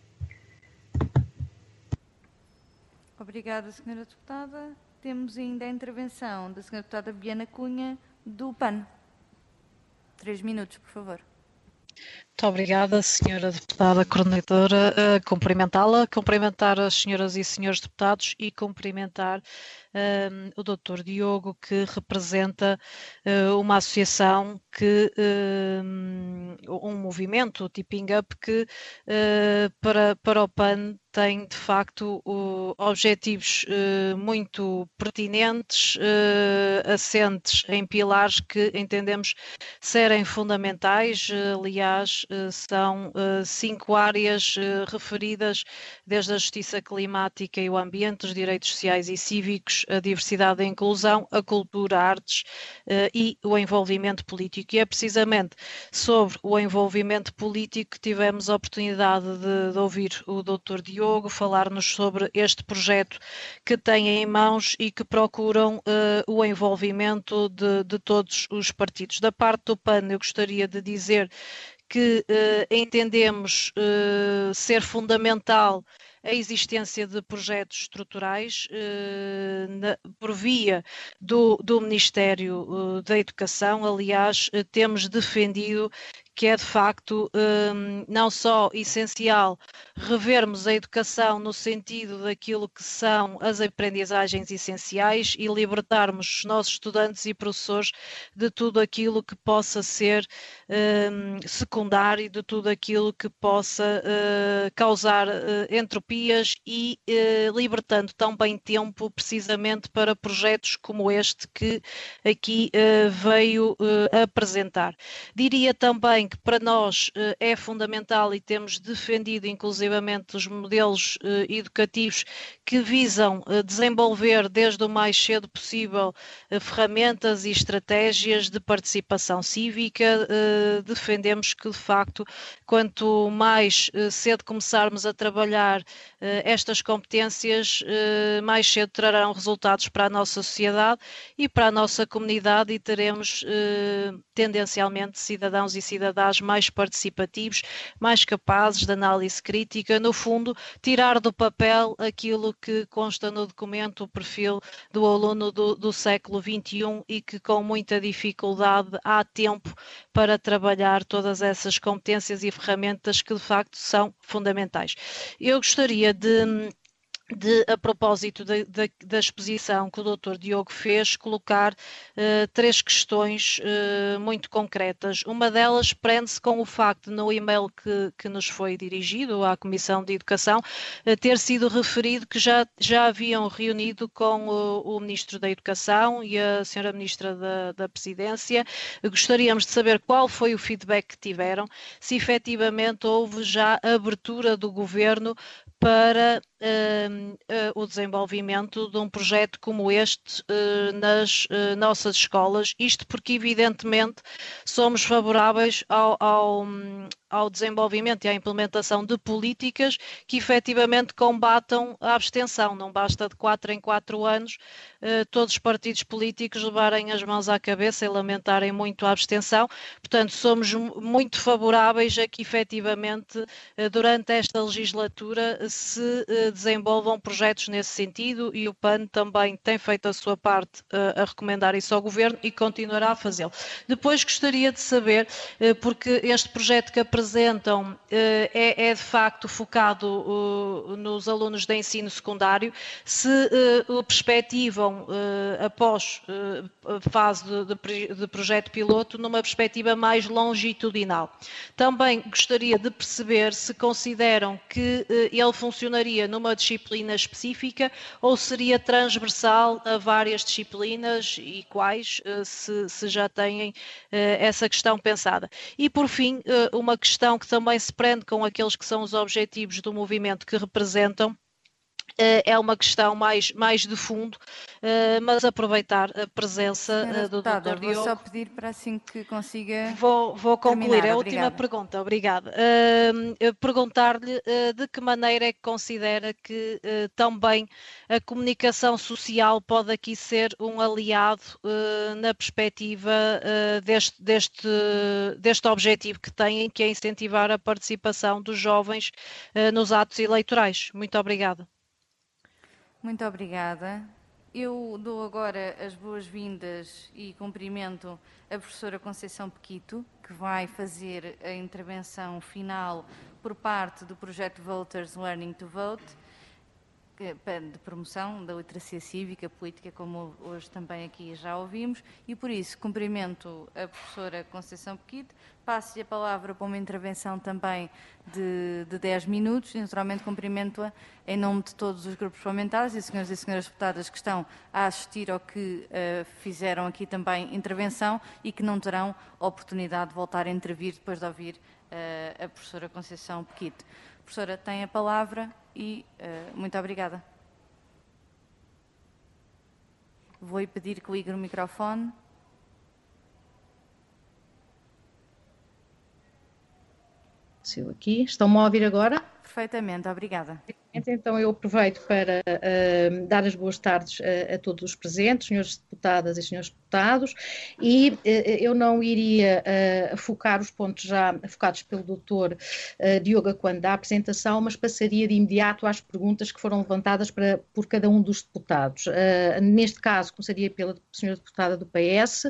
Obrigada, senhora Deputada. Temos ainda a intervenção da senhora Deputada Biana Cunha, do P A N. Três minutos, por favor. Muito obrigada, senhora Deputada Coordenadora. Uh, cumprimentá-la, cumprimentar as senhoras e senhores deputados e cumprimentar uh, o doutor Diogo, que representa uh, uma associação, que, uh, um movimento, o Tipping Up, que uh, para, para o P A N tem de facto uh, objetivos uh, muito pertinentes, uh, assentes em pilares que entendemos serem fundamentais. Uh, aliás, uh, são uh, cinco áreas uh, referidas, desde a justiça climática e o ambiente, os direitos sociais e cívicos, a diversidade e a inclusão, a cultura, artes uh, e o envolvimento político. E é precisamente sobre o envolvimento político que tivemos a oportunidade de, de ouvir o doutor Diogo falar-nos sobre este projeto que têm em mãos e que procuram uh, o envolvimento de, de todos os partidos. Da parte do P A N, eu gostaria de dizer que uh, entendemos uh, ser fundamental a existência de projetos estruturais uh, na, por via do, do Ministério uh, da Educação. Aliás, uh, temos defendido que é de facto um, não só essencial revermos a educação no sentido daquilo que são as aprendizagens essenciais e libertarmos os nossos estudantes e professores de tudo aquilo que possa ser um, secundário, de tudo aquilo que possa uh, causar uh, entropias e uh, libertando também tempo precisamente para projetos como este que aqui uh, veio uh, apresentar. Diria também que para nós uh, é fundamental e temos defendido inclusivamente os modelos uh, educativos que visam uh, desenvolver desde o mais cedo possível uh, ferramentas e estratégias de participação cívica. Uh, defendemos que de facto quanto mais uh, cedo começarmos a trabalhar uh, estas competências, uh, mais cedo trarão resultados para a nossa sociedade e para a nossa comunidade e teremos uh, tendencialmente cidadãos e cidadãs mais participativos, mais capazes de análise crítica, no fundo, tirar do papel aquilo que consta no documento, o perfil do aluno do, do século vinte e um e que com muita dificuldade há tempo para trabalhar todas essas competências e ferramentas que de facto são fundamentais. Eu gostaria de de, a propósito da, da, da exposição que o doutor Diogo fez, colocar uh, três questões uh, muito concretas. Uma delas prende-se com o facto, no e-mail que, que nos foi dirigido à Comissão de Educação, uh, ter sido referido que já, já haviam reunido com o, o Ministro da Educação e a senhora Ministra da, da Presidência. Gostaríamos de saber qual foi o feedback que tiveram, se efetivamente houve já abertura do Governo para uh, uh, o desenvolvimento de um projeto como este uh, nas uh, nossas escolas, isto porque evidentemente somos favoráveis ao, ao, ao desenvolvimento e à implementação de políticas que efetivamente combatam a abstenção. Não basta de quatro em quatro anos uh, todos os partidos políticos levarem as mãos à cabeça e lamentarem muito a abstenção. Portanto, somos muito favoráveis a que efetivamente uh, durante esta legislatura se uh, desenvolvam projetos nesse sentido, e o P A N também tem feito a sua parte uh, a recomendar isso ao Governo e continuará a fazê-lo. Depois gostaria de saber, uh, porque este projeto que apresentam uh, é, é de facto focado uh, nos alunos de ensino secundário, se uh, perspectivam uh, após uh, a fase de, de, de projeto piloto numa perspectiva mais longitudinal. Também gostaria de perceber se consideram que uh, ele funcionaria numa disciplina específica ou seria transversal a várias disciplinas e quais, uh, se, se já têm uh, essa questão pensada. E por fim, uh, uma questão que também se prende com aqueles que são os objetivos do movimento que representam, é uma questão mais, mais de fundo, mas aproveitar a presença Senhora do deputada, doutor Diogo. Vou só pedir para assim que consiga. Vou, vou concluir. terminar. A Obrigada. última pergunta, obrigada. Uh, Perguntar-lhe uh, de que maneira é que considera que uh, também a comunicação social pode aqui ser um aliado uh, na perspectiva uh, deste, deste, deste objetivo que têm, que é incentivar a participação dos jovens uh, nos atos eleitorais. Muito obrigada. Muito obrigada. Eu dou agora as boas-vindas e cumprimento a professora Conceição Pequito, que vai fazer a intervenção final por parte do projeto Voters Learning to Vote, de promoção da literacia cívica, política, como hoje também aqui já ouvimos, e por isso cumprimento a professora Conceição Pequito, passo-lhe a palavra para uma intervenção também de, de dez minutos, e naturalmente cumprimento-a em nome de todos os grupos parlamentares e senhores e senhoras deputadas que estão a assistir ou que uh, fizeram aqui também intervenção e que não terão oportunidade de voltar a intervir depois de ouvir uh, a professora Conceição Pequito. Professora, tem a palavra e uh, muito obrigada. Vou-lhe pedir que ligue o microfone. Eu aqui. Estão-me a ouvir agora? Perfeitamente, obrigada. Então eu aproveito para uh, dar as boas tardes a, a todos os presentes, senhores deputadas e senhores deputados, e uh, eu não iria uh, focar os pontos já focados pelo doutor uh, Diogo quando da apresentação, mas passaria de imediato às perguntas que foram levantadas para, por cada um dos deputados. Uh, neste caso, começaria pela senhora deputada do P S, uh,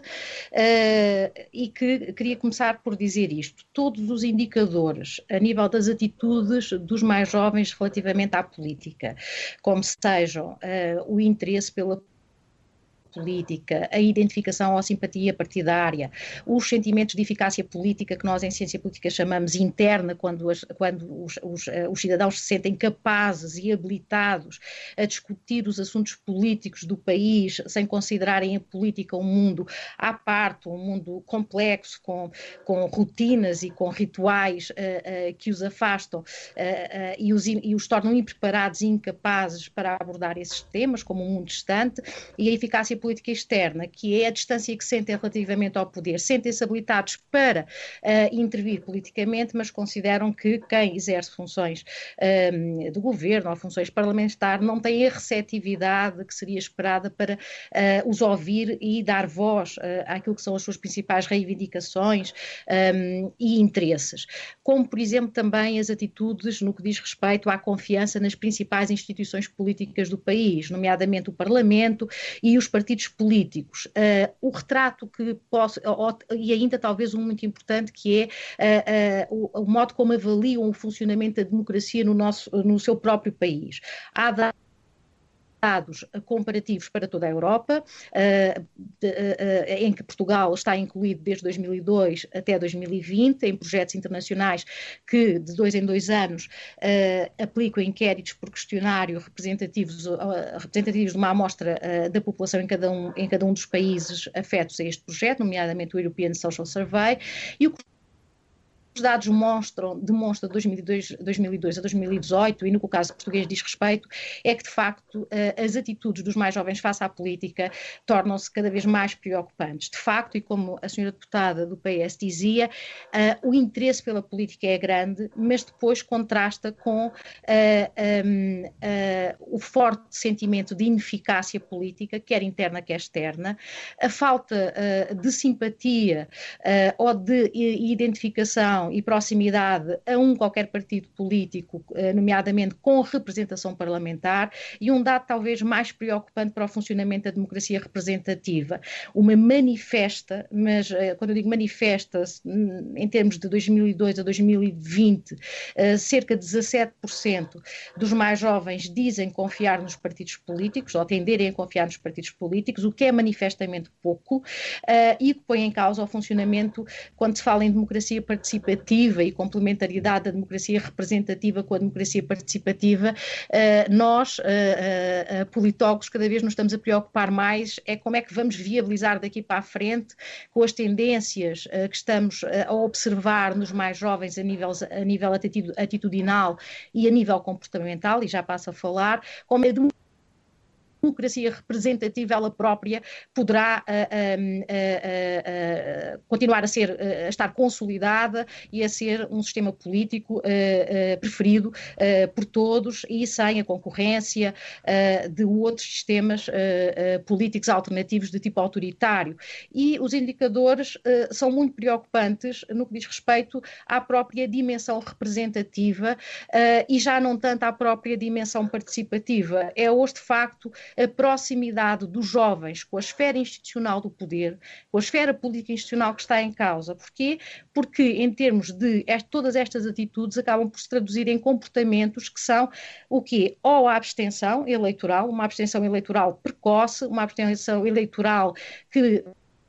e que queria começar por dizer isto. Todos os indicadores a nível das atitudes dos mais jovens relativamente à política, como sejam uh, o interesse pela política, a identificação ou a simpatia partidária, os sentimentos de eficácia política que nós em ciência política chamamos interna, quando, as, quando os, os, os cidadãos se sentem capazes e habilitados a discutir os assuntos políticos do país sem considerarem a política um mundo à parte, um mundo complexo, com, com rotinas e com rituais uh, uh, que os afastam uh, uh, e, os, e os tornam impreparados e incapazes para abordar esses temas como um mundo distante, e a eficácia política política externa, que é a distância que sentem relativamente ao poder, sentem-se habilitados para uh, intervir politicamente, mas consideram que quem exerce funções um, de governo ou funções parlamentares não tem a receptividade que seria esperada para uh, os ouvir e dar voz uh, àquilo que são as suas principais reivindicações um, e interesses. Como, por exemplo, também as atitudes no que diz respeito à confiança nas principais instituições políticas do país, nomeadamente o Parlamento e os partidos políticos. Uh, o retrato que posso, ou, e ainda talvez um muito importante, que é uh, uh, o, o modo como avaliam o funcionamento da democracia no, nosso, no seu próprio país. Há dados comparativos para toda a Europa, uh, de, uh, em que Portugal está incluído desde dois mil e dois até dois mil e vinte, em projetos internacionais que de dois em dois anos uh, aplicam inquéritos por questionário representativos, uh, representativos de uma amostra uh, da população em cada, um, em cada um dos países afetos a este projeto, nomeadamente o European Social Survey, e o dados mostram, demonstram de dois mil e dois, dois mil e dois a dois mil e dezoito, e no que o caso português diz respeito, é que de facto as atitudes dos mais jovens face à política tornam-se cada vez mais preocupantes. De facto, e como a senhora deputada do P S dizia, uh, o interesse pela política é grande, mas depois contrasta com uh, um, uh, o forte sentimento de ineficácia política, quer interna, quer externa, a falta uh, de simpatia uh, ou de identificação e proximidade a um qualquer partido político, uh, nomeadamente com representação parlamentar, e um dado talvez mais preocupante para o funcionamento da democracia representativa, uma manifesta, mas uh, quando eu digo manifesta-se, em termos de dois mil e dois a dois mil e vinte, uh, cerca de dezassete por cento dos mais jovens dizem confiar nos partidos políticos, ou tenderem a confiar nos partidos políticos, o que é manifestamente pouco, uh, e que põe em causa o funcionamento, quando se fala em democracia participativa e complementaridade da democracia representativa com a democracia participativa, uh, nós, uh, uh, politólogos, cada vez nos estamos a preocupar mais é como é que vamos viabilizar daqui para a frente, com as tendências uh, que estamos uh, a observar nos mais jovens a nível, a nível atitudinal e a nível comportamental, e já passo a falar, como é de democracia representativa ela própria poderá uh, uh, uh, uh, continuar a ser, uh, a estar consolidada e a ser um sistema político uh, uh, preferido uh, por todos e sem a concorrência uh, de outros sistemas uh, uh, políticos alternativos de tipo autoritário. E os indicadores uh, são muito preocupantes no que diz respeito à própria dimensão representativa uh, e já não tanto à própria dimensão participativa. É hoje, de facto, a proximidade dos jovens com a esfera institucional do poder, com a esfera política institucional que está em causa. Porquê? Porque, em termos de est- todas estas atitudes, acabam por se traduzir em comportamentos que são o quê? Ou a abstenção eleitoral, uma abstenção eleitoral precoce, uma abstenção eleitoral que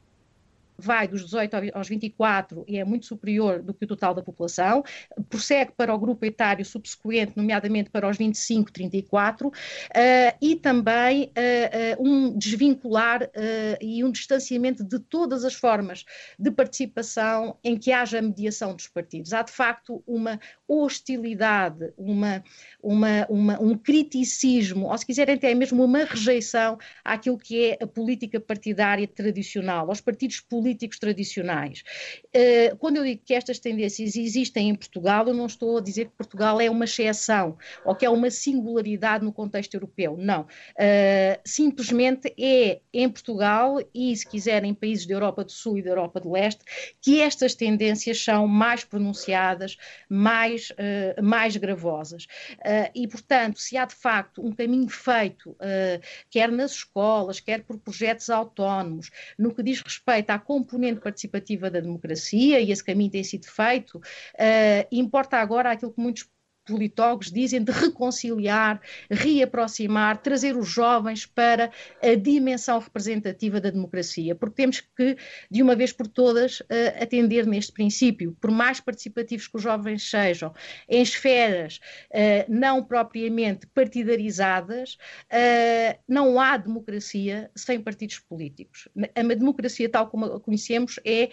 vai dos dezoito aos vinte e quatro e é muito superior do que o total da população, prossegue para o grupo etário subsequente, nomeadamente para os vinte e cinco, trinta e quatro, uh, e também uh, uh, um desvincular uh, e um distanciamento de todas as formas de participação em que haja mediação dos partidos. Há, de facto, uma hostilidade, uma, uma, uma, um criticismo, ou se quiserem até mesmo uma rejeição àquilo que é a política partidária tradicional, aos partidos políticos políticos tradicionais. Uh, quando eu digo que estas tendências existem em Portugal, eu não estou a dizer que Portugal é uma exceção ou que é uma singularidade no contexto europeu, não. Uh, simplesmente é em Portugal e, se quiserem, em países da Europa do Sul e da Europa do Leste, que estas tendências são mais pronunciadas, mais, uh, mais gravosas. Uh, e, portanto, se há de facto um caminho feito, uh, quer nas escolas, quer por projetos autónomos, no que diz respeito à componente participativa da democracia, e esse caminho tem sido feito, uh, importa agora aquilo que muitos politólogos dizem de reconciliar, reaproximar, trazer os jovens para a dimensão representativa da democracia, porque temos que, de uma vez por todas, uh, atender neste princípio. Por mais participativos que os jovens sejam, em esferas uh, não propriamente partidarizadas, uh, não há democracia sem partidos políticos. A democracia, tal como a conhecemos, é,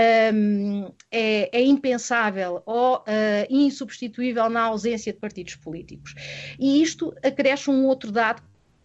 um, é, é impensável ou uh, insubstituível na ausência de partidos políticos. E isto acresce um outro dado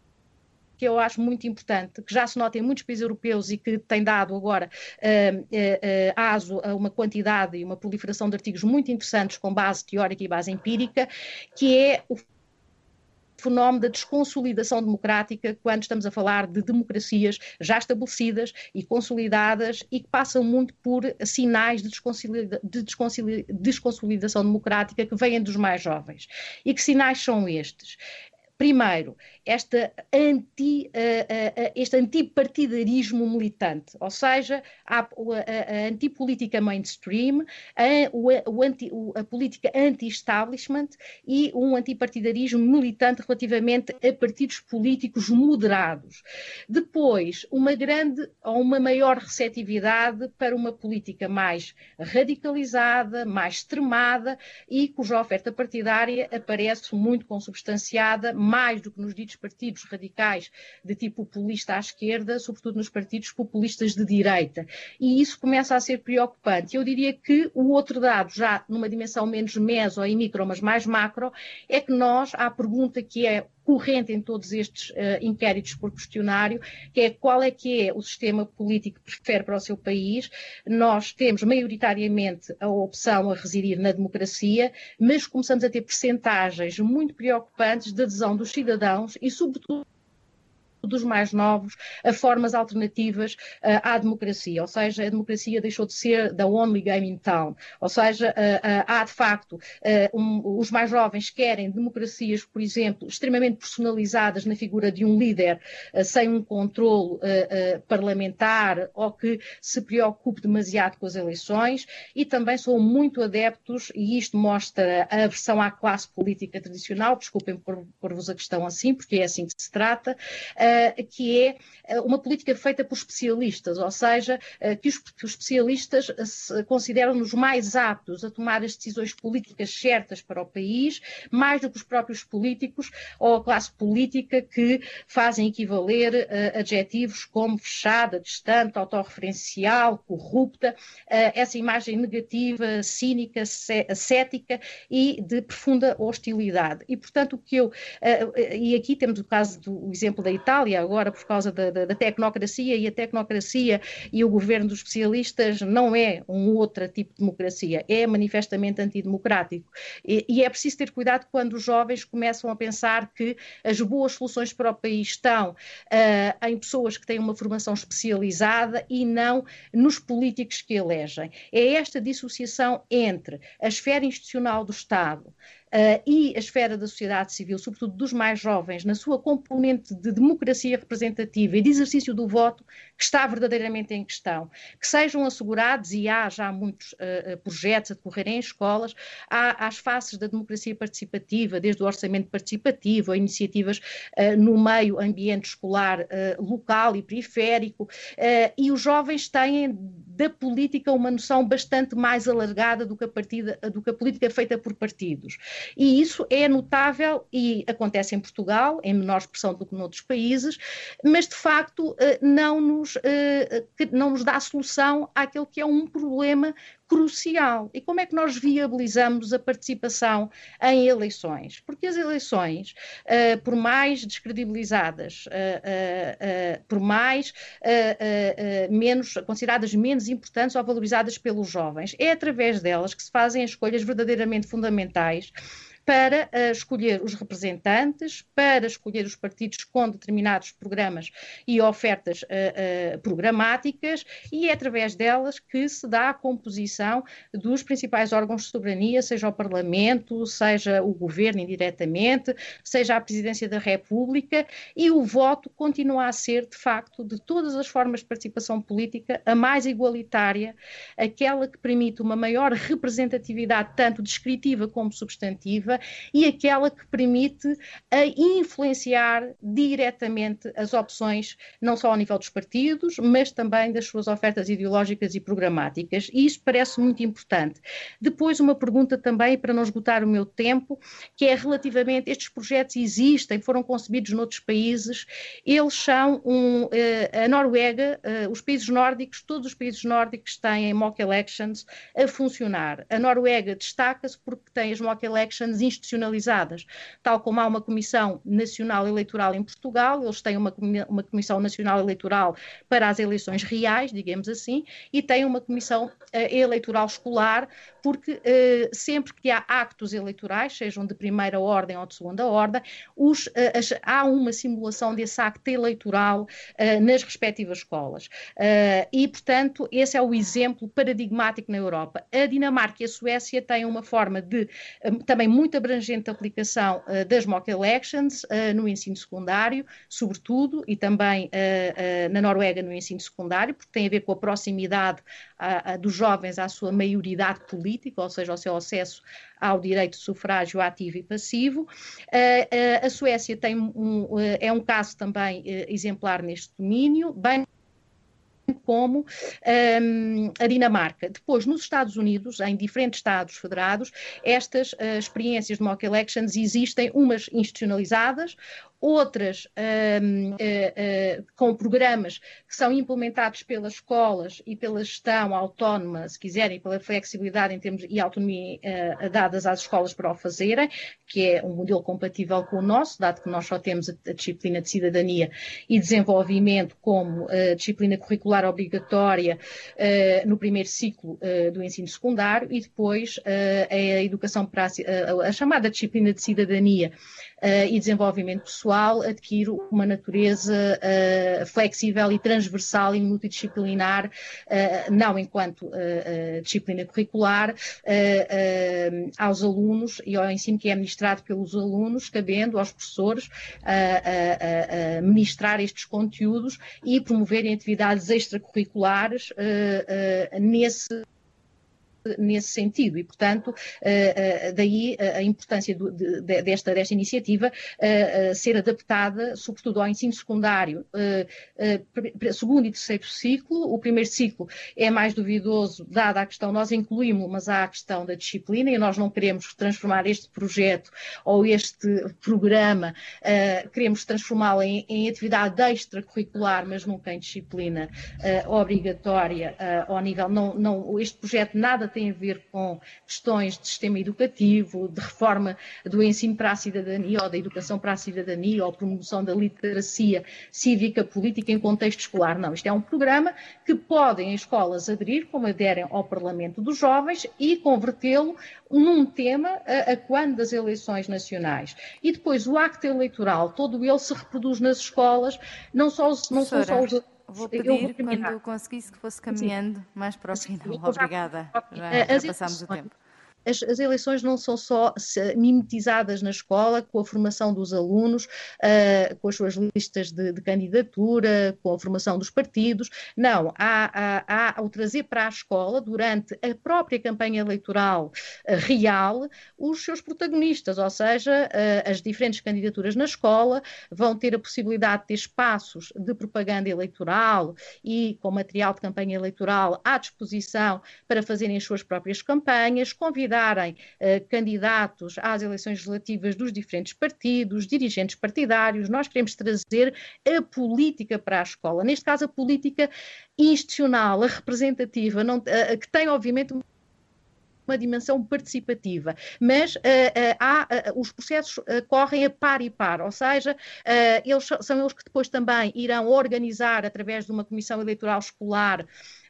que eu acho muito importante, que já se nota em muitos países europeus e que tem dado agora uh, uh, uh, aso a uma quantidade e uma proliferação de artigos muito interessantes com base teórica e base empírica, que é o fenómeno da desconsolidação democrática quando estamos a falar de democracias já estabelecidas e consolidadas e que passam muito por sinais de, desconsolida- de desconsolida- desconsolidação democrática que vêm dos mais jovens. E que sinais são estes? Primeiro, esta anti, uh, uh, este antipartidarismo militante, ou seja, a, a, a antipolítica mainstream, a, o, o anti, o, a política anti-establishment e um antipartidarismo militante relativamente a partidos políticos moderados. Depois, uma grande ou uma maior receptividade para uma política mais radicalizada, mais extremada e cuja oferta partidária aparece muito consubstanciada, mais do que nos ditos partidos radicais de tipo populista à esquerda, sobretudo nos partidos populistas de direita. E isso começa a ser preocupante. Eu diria que o outro dado, já numa dimensão menos meso e micro, mas mais macro, é que nós, há a pergunta que é corrente em todos estes uh, inquéritos por questionário, que é qual é que é o sistema político que prefere para o seu país. Nós temos maioritariamente a opção a residir na democracia, mas começamos a ter percentagens muito preocupantes de adesão dos cidadãos e, sobretudo, dos mais novos, a formas alternativas uh, à democracia, ou seja, a democracia deixou de ser the only game in town, ou seja, uh, uh, há de facto, uh, um, os mais jovens querem democracias, por exemplo, extremamente personalizadas na figura de um líder, uh, sem um controle uh, uh, parlamentar ou que se preocupe demasiado com as eleições, e também são muito adeptos, e isto mostra a aversão à classe política tradicional, desculpem por, por vos a questão assim, porque é assim que se trata, uh, que é uma política feita por especialistas, ou seja, que os, que os especialistas consideram-nos mais aptos a tomar as decisões políticas certas para o país, mais do que os próprios políticos ou a classe política, que fazem equivaler uh, adjetivos como fechada, distante, autorreferencial, corrupta, uh, essa imagem negativa, cínica, cética e de profunda hostilidade. E, portanto, o que eu... Uh, e aqui temos o caso do o exemplo da Itália, agora por causa da, da, da tecnocracia, e a tecnocracia e o governo dos especialistas não é um outro tipo de democracia, é manifestamente antidemocrático. E, e é preciso ter cuidado quando os jovens começam a pensar que as boas soluções para o país estão uh, em pessoas que têm uma formação especializada e não nos políticos que elegem. É esta dissociação entre a esfera institucional do Estado Uh, e a esfera da sociedade civil, sobretudo dos mais jovens, na sua componente de democracia representativa e de exercício do voto, que está verdadeiramente em questão. Que sejam assegurados, e há já muitos uh, projetos a decorrerem em escolas, há as faces da democracia participativa, desde o orçamento participativo, a iniciativas uh, no meio ambiente escolar uh, local e periférico, uh, e os jovens têm da política uma noção bastante mais alargada do que a, partida, do que a política feita por partidos. E isso é notável e acontece em Portugal, em menor expressão do que noutros países, mas de facto não nos, não nos dá solução àquele que é um problema crucial. E como é que nós viabilizamos a participação em eleições? Porque as eleições, uh, por mais descredibilizadas, uh, uh, uh, por mais uh, uh, uh, menos, consideradas menos importantes ou valorizadas pelos jovens, é através delas que se fazem as escolhas verdadeiramente fundamentais para uh, escolher os representantes, para escolher os partidos com determinados programas e ofertas uh, uh, programáticas, e é através delas que se dá a composição dos principais órgãos de soberania, seja o Parlamento, seja o Governo indiretamente, seja a Presidência da República, e o voto continua a ser, de facto, de todas as formas de participação política, a mais igualitária, aquela que permite uma maior representatividade, tanto descritiva como substantiva, e aquela que permite a influenciar diretamente as opções, não só ao nível dos partidos, mas também das suas ofertas ideológicas e programáticas. E isso parece muito importante. Depois, uma pergunta também, para não esgotar o meu tempo, que é relativamente, estes projetos existem, foram concebidos noutros países, eles são, um, a Noruega, os países nórdicos, todos os países nórdicos têm mock elections a funcionar. A Noruega destaca-se porque tem as mock elections institucionalizadas, tal como há uma Comissão Nacional Eleitoral em Portugal, eles têm uma, uma Comissão Nacional Eleitoral para as eleições reais, digamos assim, e têm uma Comissão uh, Eleitoral Escolar, porque uh, sempre que há actos eleitorais, sejam de primeira ordem ou de segunda ordem, os, uh, as, há uma simulação desse acto eleitoral uh, nas respectivas escolas. Uh, e, portanto, esse é o exemplo paradigmático na Europa. A Dinamarca e a Suécia têm uma forma de, um, também muito abrangente aplicação uh, das mock elections uh, no ensino secundário, sobretudo, e também uh, uh, na Noruega no ensino secundário, porque tem a ver com a proximidade uh, uh, dos jovens à sua maioridade política, ou seja, ao seu acesso ao direito de sufrágio ativo e passivo. Uh, uh, a Suécia tem um, uh, é um caso também uh, exemplar neste domínio, bem como um, a Dinamarca. Depois, nos Estados Unidos, em diferentes Estados federados, estas uh, experiências de mock elections existem, umas institucionalizadas, outras um, uh, uh, com programas que são implementados pelas escolas e pela gestão autónoma, se quiserem, pela flexibilidade em termos e autonomia uh, dadas às escolas para o fazerem, que é um modelo compatível com o nosso, dado que nós só temos a, a disciplina de cidadania e desenvolvimento como uh, disciplina curricular obrigatória uh, no primeiro ciclo uh, do ensino secundário e depois uh, a educação para a, a chamada disciplina de cidadania Uh, e desenvolvimento pessoal adquire uma natureza uh, flexível e transversal e multidisciplinar, uh, não enquanto uh, uh, disciplina curricular, uh, uh, aos alunos e ao ensino que é ministrado pelos alunos, cabendo aos professores uh, uh, uh, ministrar estes conteúdos e promoverem atividades extracurriculares uh, uh, nesse nesse sentido e, portanto, daí a importância desta, desta iniciativa ser adaptada, sobretudo ao ensino secundário, segundo e terceiro ciclo. O primeiro ciclo é mais duvidoso, dada a questão, nós incluímos, mas há a questão da disciplina e nós não queremos transformar este projeto ou este programa, queremos transformá-lo em, em atividade extracurricular, mas nunca em disciplina obrigatória ao nível, não, não, este projeto nada tem a ver com questões de sistema educativo, de reforma do ensino para a cidadania ou da educação para a cidadania ou promoção da literacia cívica política em contexto escolar. Não, isto é um programa que podem as escolas aderir, como aderem ao Parlamento dos Jovens, e convertê-lo num tema a, a quando das eleições nacionais. E depois o acto eleitoral, todo ele se reproduz nas escolas, não só os... Não são só os Vou pedir, quando conseguisse, que fosse caminhando Sim. mais para o final. Obrigada. Já, já passámos o tempo. As, as eleições não são só mimetizadas na escola, com a formação dos alunos, uh, com as suas listas de, de candidatura, com a formação dos partidos. Não, há, há, há o trazer para a escola, durante a própria campanha eleitoral uh, real, os seus protagonistas, ou seja, uh, as diferentes candidaturas na escola vão ter a possibilidade de ter espaços de propaganda eleitoral e com material de campanha eleitoral à disposição para fazerem as suas próprias campanhas, convidar darem uh, candidatos às eleições legislativas dos diferentes partidos, dirigentes partidários. Nós queremos trazer a política para a escola, neste caso a política institucional, a representativa, não, uh, que tem obviamente uma dimensão participativa, mas uh, uh, há, uh, os processos uh, correm a par e par, ou seja, uh, eles, são eles que depois também irão organizar, através de uma comissão eleitoral escolar,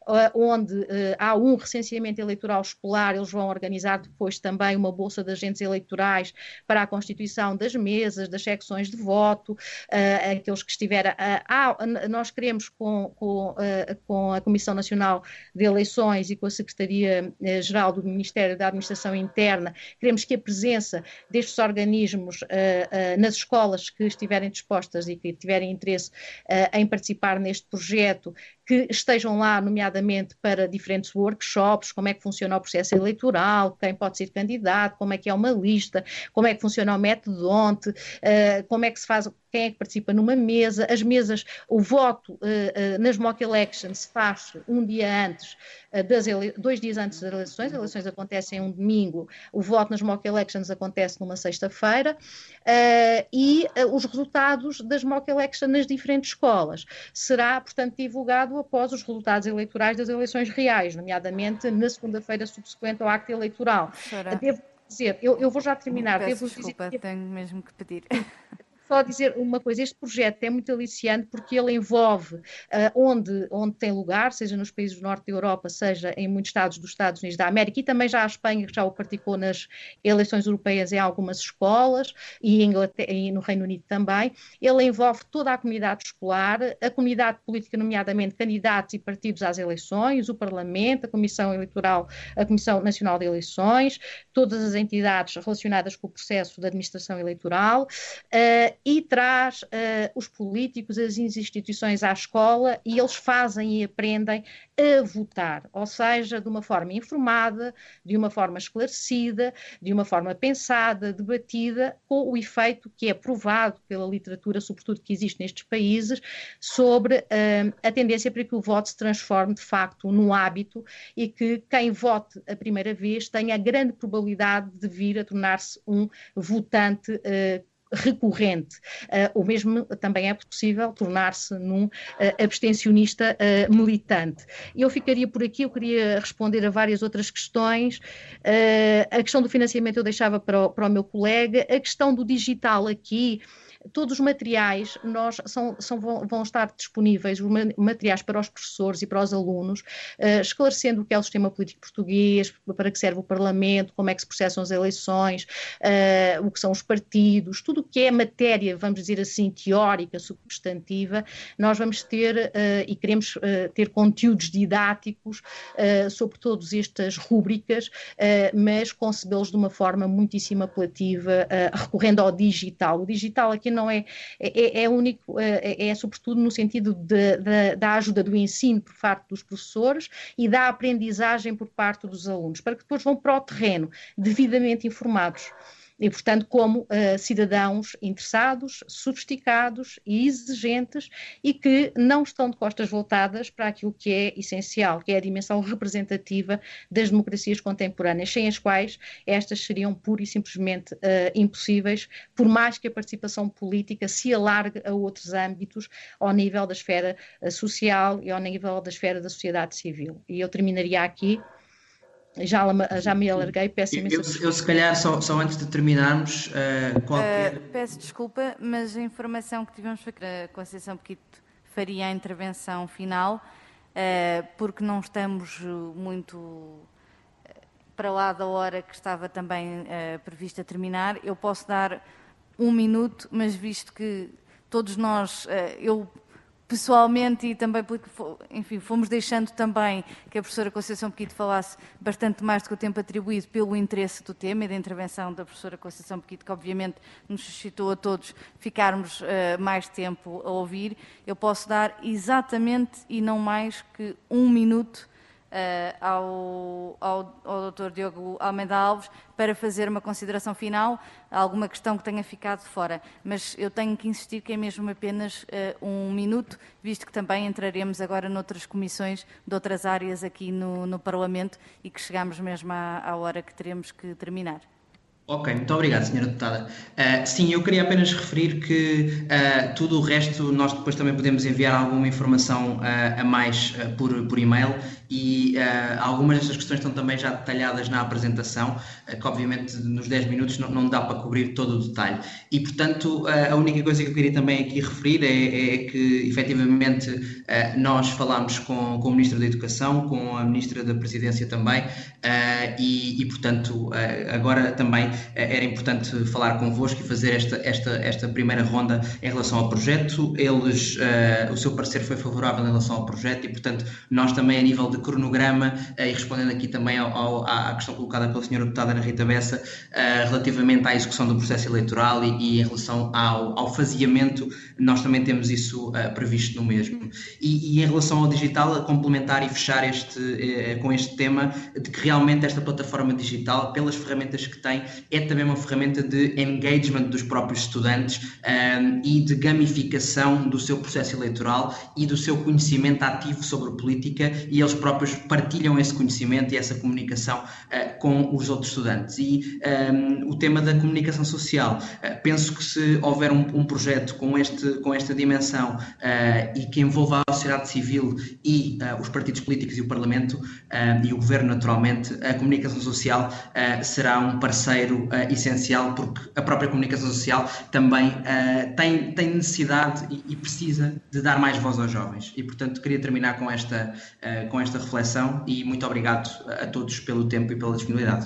onde uh, há um recenseamento eleitoral escolar, eles vão organizar depois também uma bolsa de agentes eleitorais para a constituição das mesas, das secções de voto, uh, aqueles que estiverem... Uh, nós queremos, com, com, uh, com a Comissão Nacional de Eleições e com a Secretaria-Geral do Ministério da Administração Interna, queremos que a presença destes organismos uh, uh, nas escolas que estiverem dispostas e que tiverem interesse uh, em participar neste projeto, que estejam lá, nomeadamente para diferentes workshops, como é que funciona o processo eleitoral, quem pode ser candidato, como é que é uma lista, como é que funciona o metodonte, uh, como é que se faz, quem é que participa numa mesa, as mesas, o voto uh, uh, nas mock elections se faz um dia antes, uh, das ele... dois dias antes das eleições, as eleições acontecem um domingo, o voto nas mock elections acontece numa sexta-feira, uh, e uh, os resultados das mock elections nas diferentes escolas será, portanto, divulgado após os resultados eleitorais das eleições reais, nomeadamente na segunda-feira subsequente ao acto eleitoral. Será? Devo dizer, eu, eu vou já terminar. Peço Devo desculpa, dizer... tenho mesmo que pedir. Só dizer uma coisa, este projeto é muito aliciante porque ele envolve uh, onde, onde tem lugar, seja nos países do norte da Europa, seja em muitos estados dos Estados Unidos da América, e também já a Espanha, que já o praticou nas eleições europeias em algumas escolas, e, Inglaterra, e no Reino Unido também. Ele envolve toda a comunidade escolar, a comunidade política, nomeadamente candidatos e partidos às eleições, o Parlamento, a Comissão Eleitoral, a Comissão Nacional de Eleições, todas as entidades relacionadas com o processo de administração eleitoral, uh, e traz uh, os políticos, as instituições à escola e eles fazem e aprendem a votar, ou seja, de uma forma informada, de uma forma esclarecida, de uma forma pensada, debatida, com o efeito que é provado pela literatura, sobretudo que existe nestes países, sobre uh, a tendência para que o voto se transforme de facto num hábito e que quem vote a primeira vez tenha a grande probabilidade de vir a tornar-se um votante uh, recorrente. Uh, o mesmo também é possível tornar-se num uh, abstencionista uh, militante. Eu ficaria por aqui, eu queria responder a várias outras questões. Uh, a questão do financiamento eu deixava para o, para o meu colega. A questão do digital aqui, todos os materiais nós, são, são, vão, vão estar disponíveis, os materiais para os professores e para os alunos, uh, esclarecendo o que é o sistema político português, para que serve o Parlamento, como é que se processam as eleições, uh, o que são os partidos, tudo o que é matéria, vamos dizer assim, teórica, substantiva, nós vamos ter uh, e queremos uh, ter conteúdos didáticos uh, sobre todas estas rúbricas, uh, mas concebê-los de uma forma muitíssimo apelativa, uh, recorrendo ao digital. O digital aqui não é, é, é único, é, é sobretudo no sentido de, de, da ajuda do ensino por parte dos professores e da aprendizagem por parte dos alunos, para que depois vão para o terreno devidamente informados. E, portanto, como uh, cidadãos interessados, sofisticados e exigentes e que não estão de costas voltadas para aquilo que é essencial, que é a dimensão representativa das democracias contemporâneas, sem as quais estas seriam pura e simplesmente uh, impossíveis, por mais que a participação política se alargue a outros âmbitos, ao nível da esfera uh, social e ao nível da esfera da sociedade civil. E eu terminaria aqui. Já, já me alarguei, peço imensa eu, eu, eu se calhar, só, só antes de terminarmos, uh, qualquer... Uh, peço desculpa, mas a informação que tivemos foi que a Conceição Pequito faria a intervenção final, uh, porque não estamos muito para lá da hora que estava também uh, prevista terminar. Eu posso dar um minuto, mas visto que todos nós, uh, eu... pessoalmente e também porque, enfim, fomos deixando também que a professora Conceição Pequito falasse bastante mais do que o tempo atribuído pelo interesse do tema e da intervenção da professora Conceição Pequito, que obviamente nos suscitou a todos ficarmos uh, mais tempo a ouvir. Eu posso dar exatamente e não mais que um minuto Uh, ao, ao, ao doutor Diogo Almeida Alves para fazer uma consideração final, alguma questão que tenha ficado fora. Mas eu tenho que insistir que é mesmo apenas uh, um minuto, visto que também entraremos agora noutras comissões de outras áreas aqui no, no Parlamento e que chegamos mesmo à, à hora que teremos que terminar. Ok, muito obrigado, senhora Deputada. Uh, sim, eu queria apenas referir que uh, tudo o resto nós depois também podemos enviar alguma informação uh, a mais uh, por, por e-mail e uh, algumas destas questões estão também já detalhadas na apresentação, uh, que obviamente nos dez minutos não, não dá para cobrir todo o detalhe. E, portanto, uh, a única coisa que eu queria também aqui referir é, é que, efetivamente, uh, nós falámos com, com o Ministro da Educação, com a Ministra da Presidência também, uh, e, e, portanto, uh, agora também era importante falar convosco e fazer esta, esta, esta primeira ronda em relação ao projeto. Eles, uh, o seu parecer foi favorável em relação ao projeto e, portanto, nós também a nível de cronograma, uh, e respondendo aqui também ao, ao, à questão colocada pela senhora Deputada Ana Rita Bessa, uh, relativamente à execução do processo eleitoral e, e em relação ao, ao faseamento, nós também temos isso uh, previsto no mesmo. E, e em relação ao digital, a complementar e fechar este, uh, com este tema de que realmente esta plataforma digital, pelas ferramentas que tem, é também uma ferramenta de engagement dos próprios estudantes um, e de gamificação do seu processo eleitoral e do seu conhecimento ativo sobre política, e eles próprios partilham esse conhecimento e essa comunicação uh, com os outros estudantes. E um, o tema da comunicação social, uh, penso que se houver um, um projeto com, este, com esta dimensão uh, e que envolva a sociedade civil e uh, os partidos políticos e o Parlamento uh, e o Governo, naturalmente, a comunicação social uh, será um parceiro Uh, essencial, porque a própria comunicação social também uh, tem, tem necessidade e, e precisa de dar mais voz aos jovens. E, portanto, queria terminar com esta, uh, com esta reflexão e muito obrigado a todos pelo tempo e pela disponibilidade.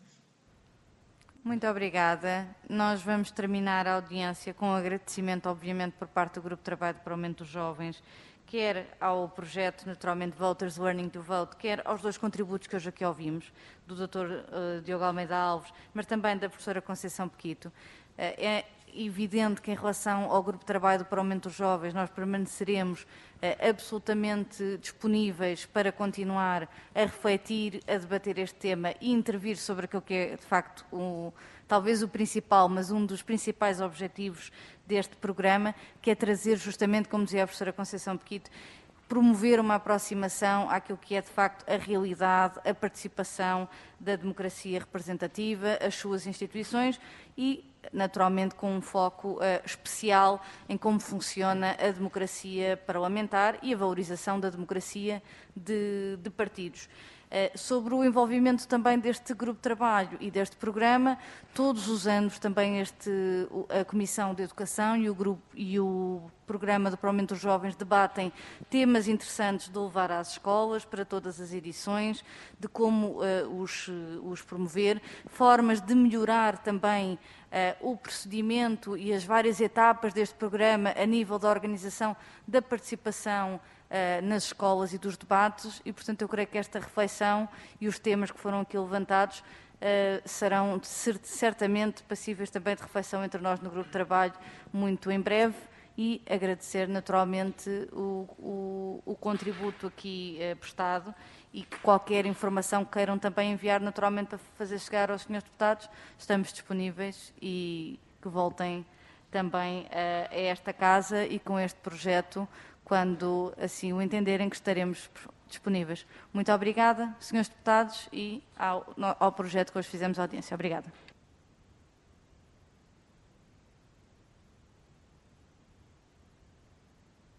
Muito obrigada. Nós vamos terminar a audiência com agradecimento, obviamente, por parte do Grupo de Trabalho para o Aumento dos Jovens, quer ao projeto, naturalmente, Voters Learning to Vote, quer aos dois contributos que hoje aqui ouvimos, do doutor uh, Diogo Almeida Alves, mas também da professora Conceição Pequito. Uh, é, evidente que em relação ao grupo de trabalho do Parlamento dos Jovens nós permaneceremos uh, absolutamente disponíveis para continuar a refletir, a debater este tema e intervir sobre aquilo que é de facto o, talvez o principal, mas um dos principais objetivos deste programa, que é trazer justamente, como dizia a professora Conceição Pequito, promover uma aproximação àquilo que é de facto a realidade, a participação da democracia representativa, as suas instituições e, naturalmente, com um foco uh, especial em como funciona a democracia parlamentar e a valorização da democracia de, de partidos. Uh, sobre o envolvimento também deste grupo de trabalho e deste programa, todos os anos também este, a Comissão de Educação e o, grupo, e o Programa do Parlamento dos Jovens debatem temas interessantes de levar às escolas para todas as edições, de como uh, os, os promover, formas de melhorar também uh, o procedimento e as várias etapas deste programa a nível da organização da participação Uh, nas escolas e dos debates e, portanto, eu creio que esta reflexão e os temas que foram aqui levantados uh, serão certamente passíveis também de reflexão entre nós no grupo de trabalho muito em breve e agradecer naturalmente o, o, o contributo aqui uh, prestado e que qualquer informação que queiram também enviar naturalmente para fazer chegar aos senhores deputados, estamos disponíveis e que voltem também uh, a esta casa e com este projeto quando assim o entenderem que estaremos disponíveis. Muito obrigada, senhores deputados, e ao, ao projeto que hoje fizemos a audiência. Obrigada.